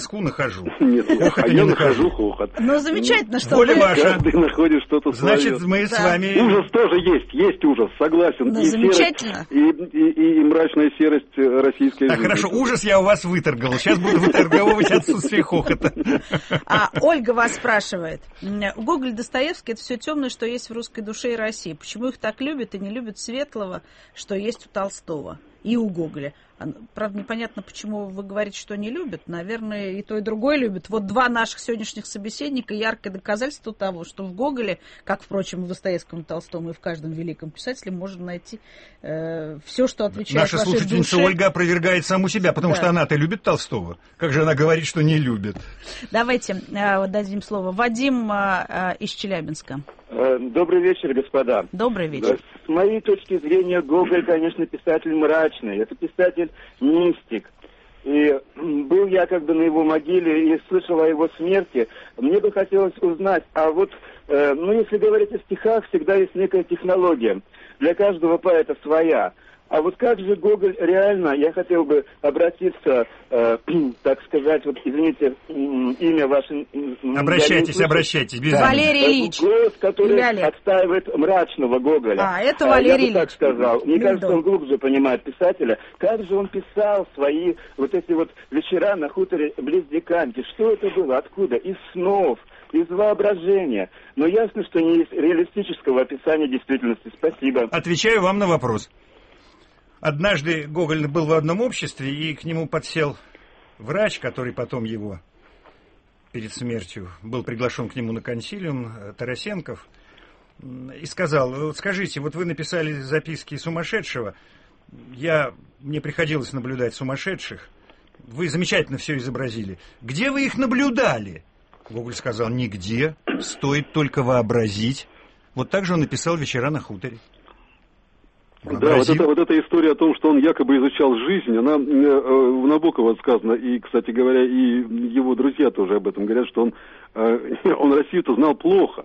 тоску нахожу. Нет, хохот а не я нахожу. нахожу хохот. Ну, замечательно, что Воля вы... ваша. Каждый находит что-то свое. Значит, мы с Да. вами... Ужас тоже есть, есть ужас, согласен. Ну, И замечательно. серость, и, и, и, и мрачная серость российской Так, жизни. хорошо, ужас я у вас выторговал. Сейчас буду выторговывать отсутствие хохота. А Ольга вас спрашивает. Гоголь, Достоевский — это все темное, что есть в русской душе и России. Почему их так любят и не любят светлого, что есть у Толстого и у Гоголя? Правда, непонятно, почему вы говорите, что не любят. Наверное, и то, и другое любят. Вот два наших сегодняшних собеседника — яркое доказательство того, что в Гоголе, как, впрочем, в Достоевском, Толстом и в каждом великом писателе, можно найти э, все, что отвечает Наша вашей слушательница душе. Ольга опровергает саму себя, потому Да. что она-то любит Толстого. Как же она говорит, что не любит? Давайте э, дадим слово. Вадим э, э, из Челябинска. Добрый вечер, господа. Добрый вечер. С моей точки зрения, Гоголь, конечно, писатель мрачный. Это писатель-мистик. И был я как бы на его могиле и слышал о его смерти. Мне бы хотелось узнать, а вот, э, ну, если говорить о стихах, всегда есть некая технология. Для каждого поэта своя. А вот как же Гоголь реально, я хотел бы обратиться, э, так сказать, вот, извините, имя ваше... Обращайтесь, обращайтесь. Без Валерий Ильич. Голос, который Или Олег. отстаивает мрачного Гоголя. А, это А, Валерий я бы так Ильич. сказал. Мне Мельдон. кажется, он глубже понимает писателя. Как же он писал свои вот эти вот вечера на хуторе близ Диканьки? Что это было? Откуда? Из снов, из воображения. Но ясно, что не из реалистического описания действительности. Спасибо. Отвечаю вам на вопрос. Однажды Гоголь был в одном обществе, и к нему подсел врач, который потом его перед смертью был приглашен к нему на консилиум, Тарасенков, и сказал: вот скажите, вот вы написали записки сумасшедшего, я, мне приходилось наблюдать сумасшедших, вы замечательно все изобразили. Где вы их наблюдали? Гоголь сказал: нигде, стоит только вообразить. Вот так же он написал «Вечера на хуторе». Да, вот эта, вот эта история о том, что он якобы изучал жизнь, она э, в Набокова сказана, и, кстати говоря, и его друзья тоже об этом говорят, что он, э, он Россию-то знал плохо.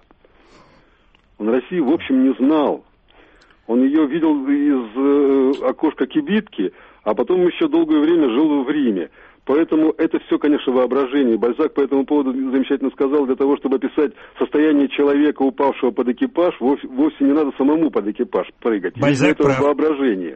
Он Россию, в общем, не знал. Он ее видел из э, окошка кибитки, а потом еще долгое время жил в Риме. Поэтому это все, конечно, воображение. Бальзак по этому поводу замечательно сказал: для того, чтобы описать состояние человека, упавшего под экипаж, вовсе, вовсе не надо самому под экипаж прыгать. Бальзак это прав. воображение.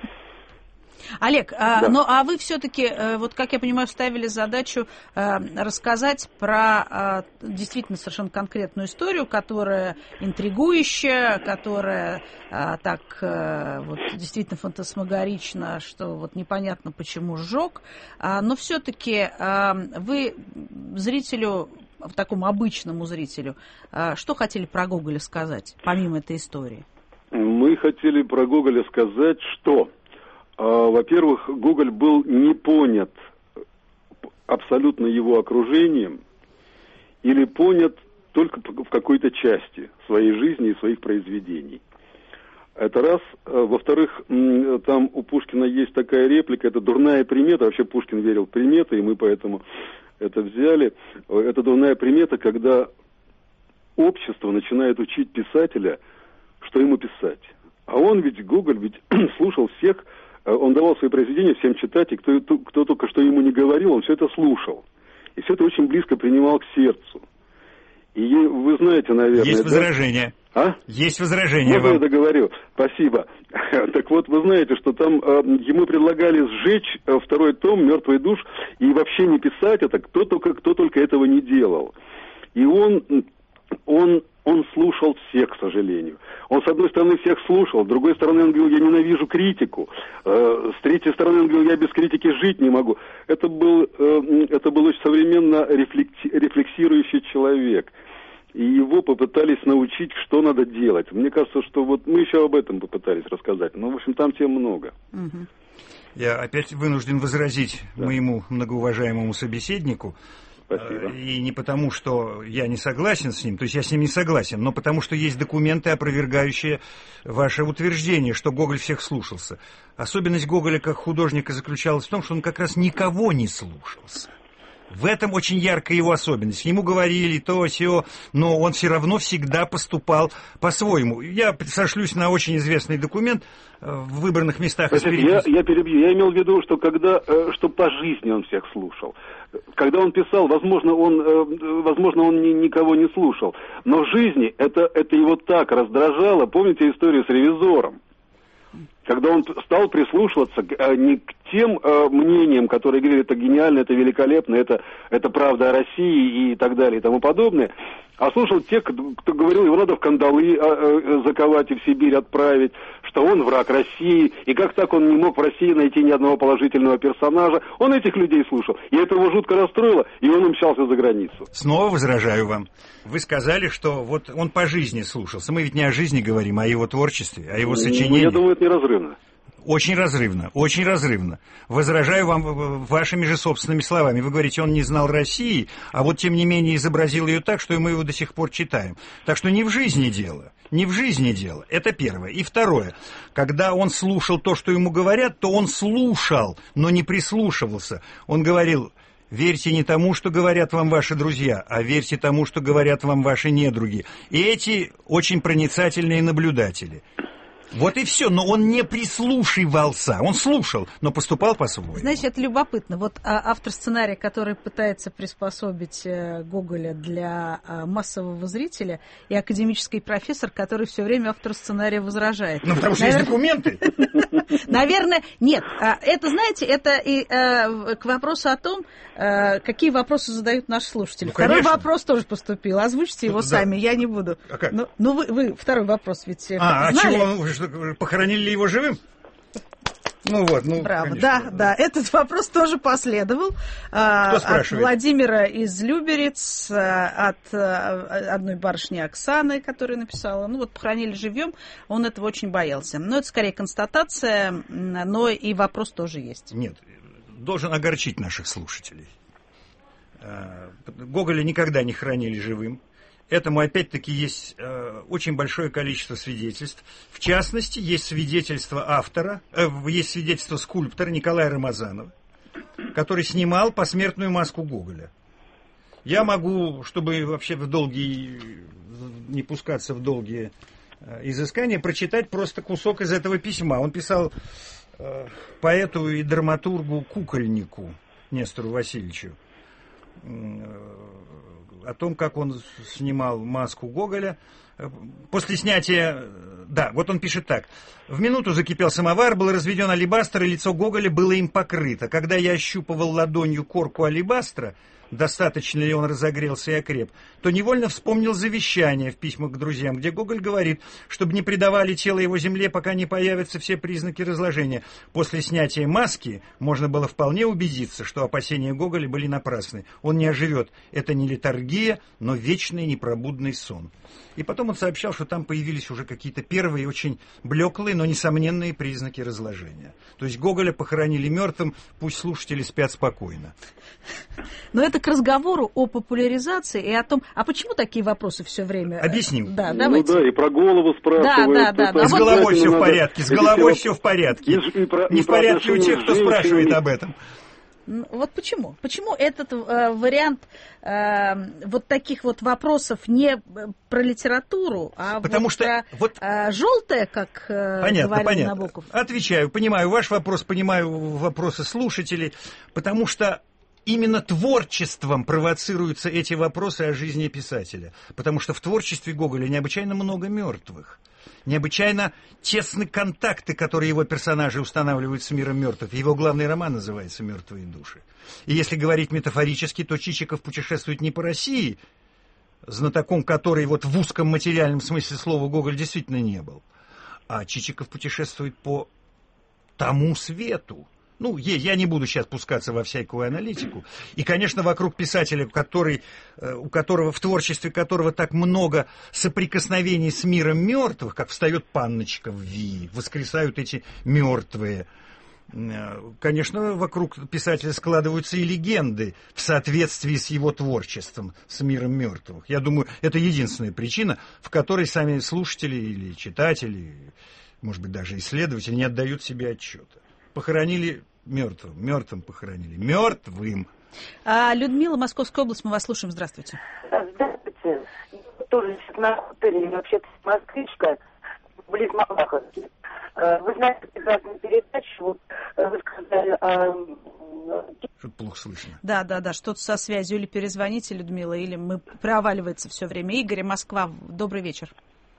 Олег, а, Да. ну а вы все-таки, вот как я понимаю, ставили задачу а, рассказать про а, действительно совершенно конкретную историю, которая интригующая, которая а, так а, вот действительно фантасмагорична, что вот непонятно почему сжег, а, но все-таки а, вы зрителю, такому обычному зрителю, а, что хотели про Гоголя сказать, помимо этой истории? Мы хотели про Гоголя сказать, что... Во-первых, Гоголь был не понят абсолютно его окружением или понят только в какой-то части своей жизни и своих произведений. Это раз. Во-вторых, там у Пушкина есть такая реплика, это дурная примета, вообще Пушкин верил в приметы, и мы поэтому это взяли. Это дурная примета, когда общество начинает учить писателя, что ему писать. А он ведь, Гоголь, ведь слушал всех. Он давал свои произведения всем читать, и кто, кто только что ему не говорил, он все это слушал. И все это очень близко принимал к сердцу. И вы знаете, наверное... Есть да? возражение. А? Есть возражение. Можно вам. я договорю? Спасибо. Так вот, вы знаете, что там э, ему предлагали сжечь э, второй том «Мертвый душ» и вообще не писать это, кто только, кто только этого не делал. И он... он Он слушал всех, к сожалению. Он, с одной стороны, всех слушал, с другой стороны, он говорил: я ненавижу критику. Э, с третьей стороны, он говорил: я без критики жить не могу. Это был, э, это был очень современно рефлекси- рефлексирующий человек. И его попытались научить, что надо делать. Мне кажется, что вот мы еще об этом попытались рассказать. Но, в общем, там тем много. Угу. Я опять вынужден возразить да. моему многоуважаемому собеседнику. Спасибо. И не потому, что я не согласен с ним, то есть я с ним не согласен, но потому, что есть документы, опровергающие ваше утверждение, что Гоголь всех слушался. Особенность Гоголя как художника заключалась в том, что он как раз никого не слушался. В этом очень яркая его особенность. Ему говорили то, сё, но он все равно всегда поступал по-своему. Я сошлюсь на очень известный документ в выбранных местах. Простите, я, я перебью. Я имел в виду, что когда, что по жизни он всех слушал. Когда он писал, возможно, он, возможно, он ни, никого не слушал. Но в жизни это, это его так раздражало. Помните историю с ревизором? Когда он стал прислушиваться не к тем э, мнениям, которые говорили, это гениально, это великолепно, это, это правда о России и так далее и тому подобное, а слушал тех, кто, кто говорил, его надо в кандалы э, э, заковать и в Сибирь отправить, что он враг России, и как так он не мог в России найти ни одного положительного персонажа. Он этих людей слушал, и это его жутко расстроило, и он умчался за границу. Снова возражаю вам. Вы сказали, что вот он по жизни слушался. Мы ведь не о жизни говорим, а о его творчестве, о его сочинении. Я думаю, это неразрывно. Очень разрывно, очень разрывно. Возражаю вам вашими же собственными словами. Вы говорите, он не знал России, а вот тем не менее изобразил ее так, что мы его до сих пор читаем. Так что не в жизни дело, не в жизни дело. Это первое. И второе. Когда он слушал то, что ему говорят, то он слушал, но не прислушивался. Он говорил: верьте не тому, что говорят вам ваши друзья, а верьте тому, что говорят вам ваши недруги. И эти очень проницательные наблюдатели. Вот и все, но он не прислушивался, он слушал, но поступал по-своему. Знаете, это любопытно. Вот а, автор сценария, который пытается приспособить э, Гоголя для э, массового зрителя, и академический профессор, который все время автору сценария возражает. Ну, потому что есть документы. Наверное, нет. Это, знаете, это и э, к вопросу о том, э, какие вопросы задают наши слушатели. Ну, второй конечно. вопрос тоже поступил. Озвучьте его да. сами, я не буду. А как? Ну, ну вы, вы второй вопрос ведь а, знали? А чего, что, похоронили ли его живым? Ну вот, ну, Браво, конечно, да, да, этот вопрос тоже последовал. Кто от спрашивает? Владимира из Люберец, от одной барышни Оксаны, которая написала, ну вот похоронили живьем, он этого очень боялся. Но это скорее констатация, но и вопрос тоже есть. Нет, должен огорчить наших слушателей. Гоголя никогда не хоронили живым. Этому, опять-таки, есть э, очень большое количество свидетельств. В частности, есть свидетельство автора, э, есть свидетельство скульптора Николая Рамазанова, который снимал посмертную маску Гоголя. Я могу, чтобы вообще в долгие, не пускаться в долгие э, изыскания, прочитать просто кусок из этого письма. Он писал э, поэту и драматургу Кукольнику Нестору Васильевичу о том, как он снимал маску Гоголя. После снятия... Да, вот он пишет так. «В минуту закипел самовар, был разведен алебастр, и лицо Гоголя было им покрыто. Когда я ощупывал ладонью корку алебастра, достаточно ли он разогрелся и окреп, то невольно вспомнил завещание в письмах к друзьям, где Гоголь говорит, чтобы не предавали тело его земле, пока не появятся все признаки разложения. После снятия маски можно было вполне убедиться, что опасения Гоголя были напрасны. Он не оживет. Это не летаргия, но вечный непробудный сон». И потом он сообщал, что там появились уже какие-то первые, очень блеклые, но несомненные признаки разложения. То есть Гоголя похоронили мертвым, пусть слушатели спят спокойно. Но это к разговору о популяризации и о том, а почему такие вопросы все время... Объясним. Да, ну давайте. да, и про голову спрашивают. Да, да, да. С головой все в порядке, с головой все в порядке. Не в порядке у тех, кто спрашивает об этом. Вот почему? Почему этот э, вариант э, вот таких вот вопросов не про литературу, а Потому вот что, про вот, э, желтое, как э, понятно, говорил понятно. Набоков? Отвечаю, понимаю ваш вопрос, понимаю вопросы слушателей, потому что именно творчеством провоцируются эти вопросы о жизни писателя. Потому что в творчестве Гоголя необычайно много мертвых. Необычайно тесны контакты, которые его персонажи устанавливают с миром мертвых. Его главный роман называется «Мертвые души». И если говорить метафорически, то Чичиков путешествует не по России, знатоком которой вот в узком материальном смысле слова Гоголь действительно не был, а Чичиков путешествует по тому свету. Ну, я не буду сейчас пускаться во всякую аналитику. И, конечно, вокруг писателя, который, у которого, в творчестве которого так много соприкосновений с миром мертвых, как встает панночка в Вии, воскресают эти мертвые. Конечно, вокруг писателя складываются и легенды в соответствии с его творчеством, с миром мертвых. Я думаю, это единственная причина, в которой сами слушатели или читатели, может быть, даже исследователи не отдают себе отчета. Похоронили мертвым, мертвым похоронили, мертвым. А, Людмила, Московская область, мы вас слушаем. Здравствуйте. Здравствуйте. Тоже на хуторе, вообще-то москвичка, близ Малаховки. Вы знаете прекрасную передачу, вот вы сказали о... Что-то плохо слышно. Да, да, да, что-то со связью. Или перезвоните, Людмила, или мы проваливается все время. Игорь, Москва, добрый вечер.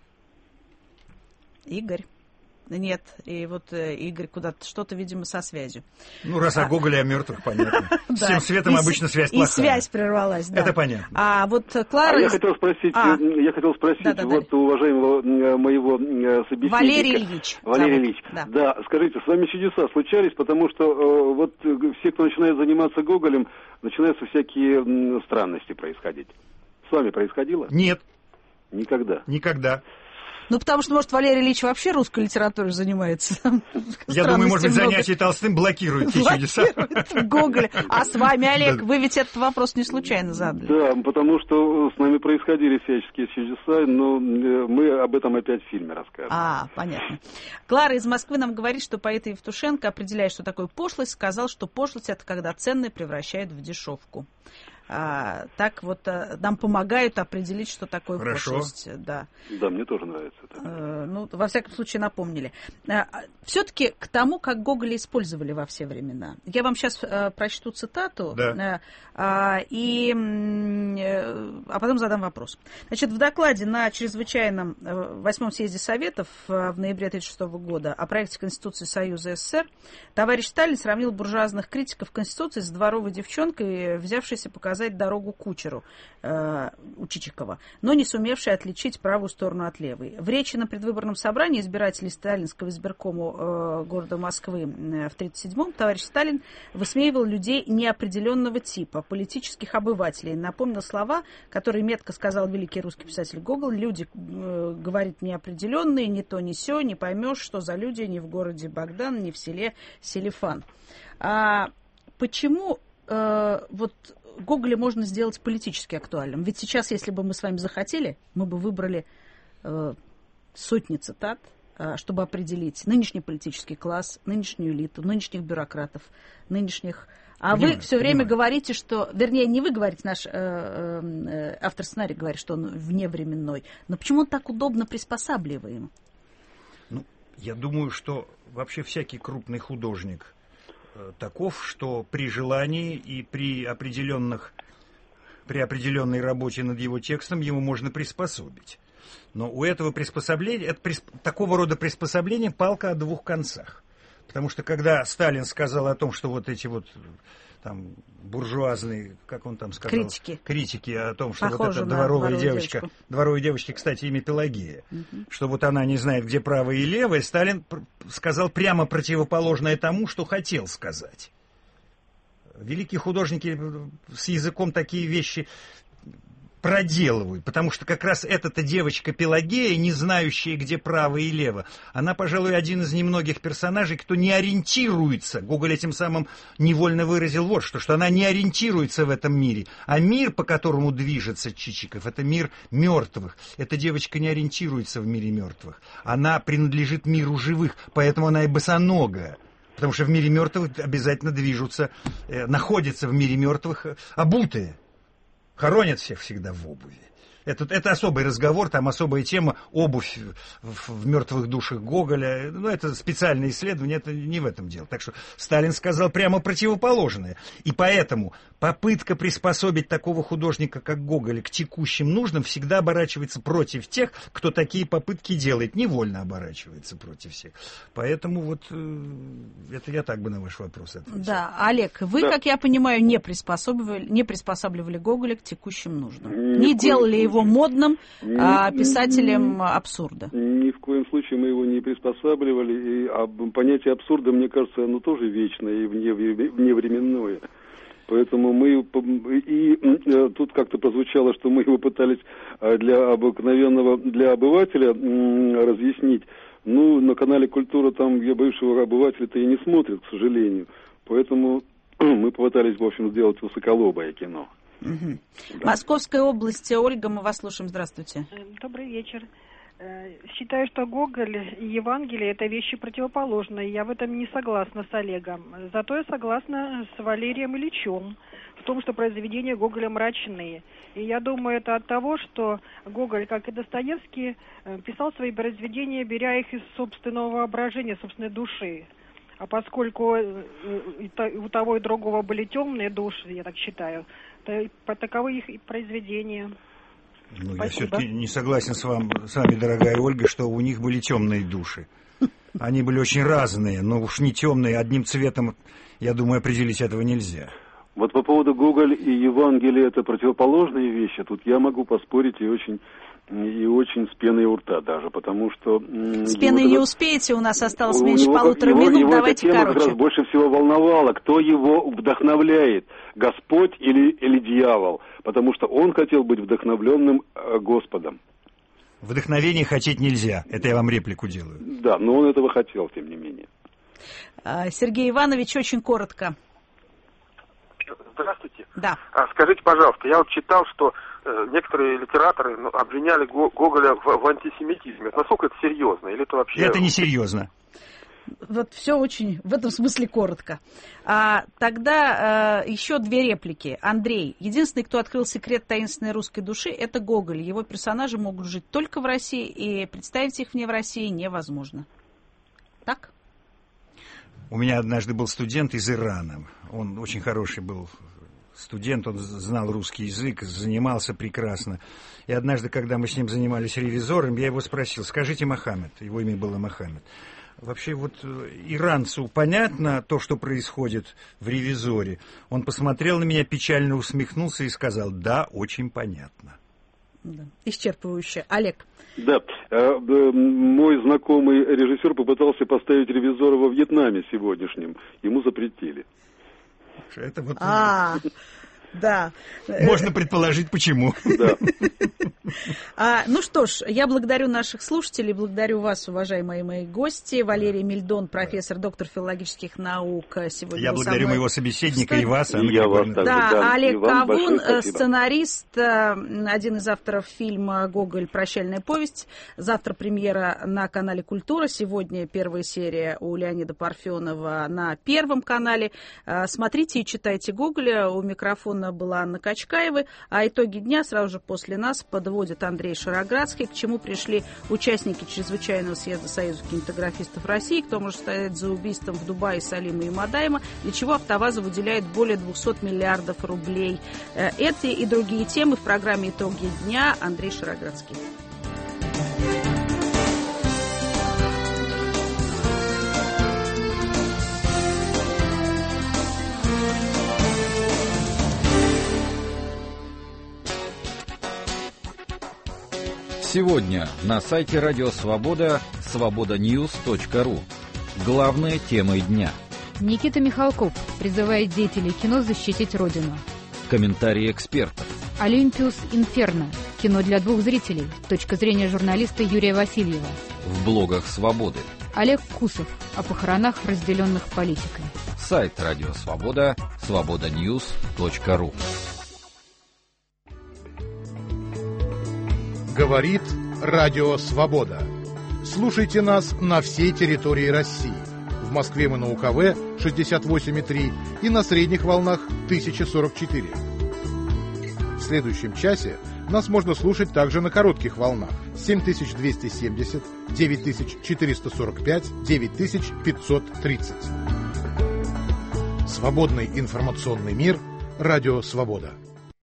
Игорь. Нет, и вот э, Игорь куда-то, что-то, видимо, со связью. Ну, раз а... о Гоголе, о мертвых, понятно. С тем светом обычно связь плохая. И связь прервалась, да. Это понятно. А вот Клара... А я хотел спросить, а. я хотел спросить да, да, вот да. уважаемого моего собеседника. Валерий Ильич. Валерий зовут. Ильич. Да. да, скажите, с вами чудеса случались, потому что э, вот все, кто начинает заниматься Гоголем, начинаются всякие м, странности происходить. С вами происходило? Нет. Никогда? Никогда. Ну, потому что, может, Валерий Ильич вообще русской литературой занимается. Я думаю, может быть, занятие Толстым блокирует те чудеса. В Гоголе. А с вами, Олег, вы ведь этот вопрос не случайно задали. Да, потому что с нами происходили всяческие чудеса, но мы об этом опять в фильме расскажем. А, понятно. Клара из Москвы нам говорит, что поэт Евтушенко, определяя, что такое пошлость, сказал, что пошлость — это когда ценное превращают в дешевку. А, так вот а, нам помогают определить, что такое Хорошо. пошлость. Да. да, мне тоже нравится это. А, ну, во всяком случае, напомнили. А, все-таки к тому, как Гоголя использовали во все времена. Я вам сейчас а, прочту цитату, да. а, и, а потом задам вопрос. Значит, в докладе на чрезвычайном восьмом съезде Советов в ноябре тысяча девятьсот тридцать шестого года о проекте Конституции Союза СССР товарищ Сталин сравнил буржуазных критиков Конституции с дворовой девчонкой, взявшейся показать дорогу кучеру э, у Чичикова, но не сумевшей отличить правую сторону от левой. В речи на предвыборном собрании избирателей Сталинского избиркома э, города Москвы э, в тридцать седьмом товарищ Сталин высмеивал людей неопределенного типа, политических обывателей. Напомнил слова, которые метко сказал великий русский писатель Гоголь: люди, э, говорит, неопределенные, ни то, ни сё, не поймешь, что за люди ни в городе Богдан, ни в селе Селифан. А почему э, вот Гоголя можно сделать политически актуальным? Ведь сейчас, если бы мы с вами захотели, мы бы выбрали э, сотни цитат, э, чтобы определить нынешний политический класс, нынешнюю элиту, нынешних бюрократов, нынешних... А понимаю, вы все время понимаю. говорите, что... Вернее, не вы говорите, наш э, э, автор сценария говорит, что он вневременной. Но почему он так удобно приспосабливаем? Ну, я думаю, что вообще всякий крупный художник таков, что при желании и при определенных, при определенной работе над его текстом ему можно приспособить. Но у этого приспособления, это, присп, такого рода приспособление палка о двух концах. Потому что когда Сталин сказал о том, что вот эти вот там буржуазные, как он там сказал, критики, критики о том, что Похоже вот эта дворовая девочка, девочку. дворовая девочка, кстати, имя Пелагея, угу. что вот она не знает, где правое и левое, Сталин сказал прямо противоположное тому, что хотел сказать. Великие художники с языком такие вещи проделывают, потому что как раз эта девочка Пелагея, не знающая, где право и лево, она, пожалуй, один из немногих персонажей, кто не ориентируется. Гоголь этим самым невольно выразил вот что, что она не ориентируется в этом мире. А мир, по которому движется Чичиков, это мир мертвых. Эта девочка не ориентируется в мире мертвых. Она принадлежит миру живых, поэтому она и босоногая. Потому что в мире мертвых обязательно движутся, э, находятся в мире мертвых э, обутые. Хоронят всех всегда в обуви. Это, это особый разговор, там особая тема, обувь в, в мертвых душах Гоголя. Ну, это специальное исследование, это не в этом дело. Так что Сталин сказал прямо противоположное. И поэтому попытка приспособить такого художника, как Гоголь, к текущим нуждам всегда оборачивается против тех, кто такие попытки делает. Невольно оборачивается против всех. Поэтому вот это я так бы на ваш вопрос ответил. Да, Олег, вы, да. как я понимаю, не приспосабливали, не приспосабливали Гоголя к текущим нуждам. Не, не делали его его модным а, писателем абсурда. Ни в коем случае мы его не приспосабливали. И а, понятие абсурда, мне кажется, оно тоже вечное и вневременное. Поэтому мы... И, и тут как-то прозвучало, что мы его пытались для обыкновенного, для обывателя разъяснить. Ну, на канале «Культура» там, где бывшего обывателя-то и не смотрят, к сожалению. Поэтому мы попытались, в общем, сделать высоколобое кино. Угу. Да. Московская область. Ольга, мы вас слушаем. Здравствуйте. Добрый вечер. Считаю, что Гоголь и Евангелие – это вещи противоположные. Я в этом не согласна с Олегом. Зато я согласна с Валерием Ильичем в том, что произведения Гоголя мрачные. И я думаю, это от того, что Гоголь, как и Достоевский, писал свои произведения, беря их из собственного воображения, собственной души. А поскольку у того и другого были темные души, я так считаю, то таковы их произведения. Ну, я все-таки не согласен с, вам, с вами, дорогая Ольга, что у них были темные души. Они были очень разные, но уж не темные, одним цветом, я думаю, определить этого нельзя. Вот по поводу Гоголь и Евангелия, это противоположные вещи. Тут я могу поспорить и очень, и очень с пеной у рта даже, потому что... С пеной не успеете, у нас осталось меньше полутора его, минут, его давайте эта тема короче. как раз больше всего волновала, кто его вдохновляет, Господь или, или дьявол, потому что он хотел быть вдохновленным Господом. Вдохновение хотеть нельзя, это я вам реплику делаю. Да, но он этого хотел, тем не менее. Сергей Иванович, очень коротко. Здравствуйте. Да. А, скажите, пожалуйста, я вот читал, что э, некоторые литераторы ну, обвиняли Гоголя в, в антисемитизме. Насколько это серьезно? Или это вообще... Это не серьезно. Вот все очень в этом смысле коротко. А, тогда а, еще две реплики. Андрей. Единственный, кто открыл секрет таинственной русской души, это Гоголь. Его персонажи могут жить только в России, и представить их вне в России невозможно. Так? У меня однажды был студент из Ирана. Он очень хороший был студент, он знал русский язык, занимался прекрасно. И однажды, когда мы с ним занимались ревизором, я его спросил: скажите, Мохаммед, его имя было Мохаммед, вообще вот иранцу понятно то, что происходит в ревизоре? Он посмотрел на меня, печально усмехнулся и сказал: да, очень понятно. Да. Исчерпывающе. Олег. Да, мой знакомый режиссер попытался поставить ревизора во Вьетнаме сегодняшнем. Ему запретили. Это вот... А, да. Можно предположить, почему. Да. А, ну что ж, я благодарю наших слушателей, благодарю вас, уважаемые мои гости. Валерий Мельдон, профессор, доктор филологических наук. Сегодня я благодарю моего собеседника и вас. И я вас да, да, Олег Кавун, сценарист, один из авторов фильма «Гоголь. Прощальная повесть». Завтра премьера на канале «Культура». Сегодня первая серия у Леонида Парфенова на Первом канале. Смотрите и читайте Гоголя. У микрофона была Анна Качкаева. А итоги дня сразу же после нас подводит Андрей Шароградский, к чему пришли участники чрезвычайного съезда Союза кинематографистов России, кто может стоять за убийством в Дубае Салима и Мадайма, для чего АвтоВАЗа выделяет более двухсот миллиардов рублей. Эти и другие темы в программе «Итоги дня». Андрей Шароградский. Сегодня на сайте Радио Свобода свобода ньюс точка ру. Главные темы дня. Никита Михалков призывает деятелей кино защитить Родину. Комментарии экспертов. Олимпиус Инферно. Кино для двух зрителей. Точка зрения журналиста Юрия Васильева. В блогах Свободы. Олег Кусов о похоронах, разделенных политикой. Сайт Радио Свобода свобода ньюс точка ру. Говорит Радио Свобода. Слушайте нас на всей территории России. В Москве мы на УКВ шестьдесят восемь и три и на средних волнах тысяча сорок четыре. В следующем часе нас можно слушать также на коротких волнах семь тысяч двести семьдесят, девять тысяч четыреста сорок пять, девять тысяч пятьсот тридцать. Свободный информационный мир. Радио Свобода.